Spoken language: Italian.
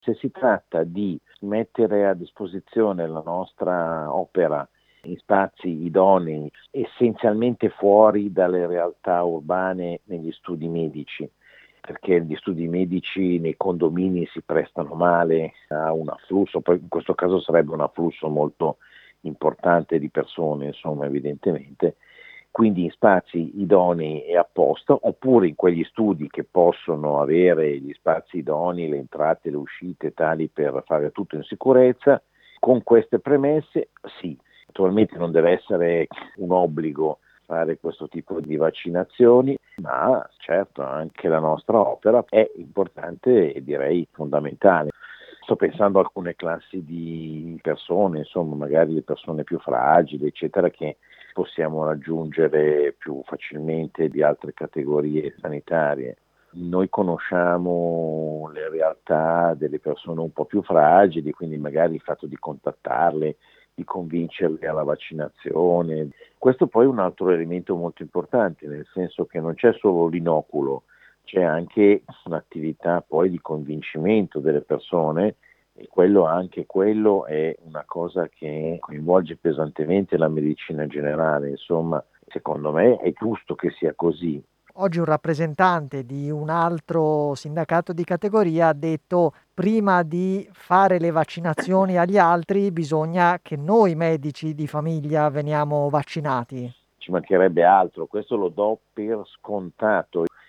Se si tratta di mettere a disposizione la nostra opera in spazi idonei, essenzialmente fuori dalle realtà urbane negli studi medici, perché gli studi medici nei condomini si prestano male a un afflusso, poi in questo caso sarebbe un afflusso molto importante di persone, insomma, evidentemente, quindi in spazi idonei e apposta, oppure in quegli studi che possono avere gli spazi idonei, le entrate e le uscite tali per fare tutto in sicurezza. Con queste premesse, sì, naturalmente non deve essere un obbligo fare questo tipo di vaccinazioni, ma certo anche la nostra opera è importante e direi fondamentale. Sto pensando a alcune classi di persone, insomma, magari le persone più fragili, eccetera, che possiamo raggiungere più facilmente di altre categorie sanitarie. Noi conosciamo le realtà delle persone un po' più fragili, quindi magari il fatto di contattarle, di convincerle alla vaccinazione. Questo poi è un altro elemento molto importante, nel senso che non c'è solo l'inoculo, c'è anche un'attività poi di convincimento delle persone e anche quello è una cosa che coinvolge pesantemente la medicina generale. Insomma, secondo me è giusto che sia così. Oggi un rappresentante di un altro sindacato di categoria ha detto: prima di fare le vaccinazioni agli altri bisogna che noi medici di famiglia veniamo vaccinati. Ci mancherebbe altro, questo lo do per scontato.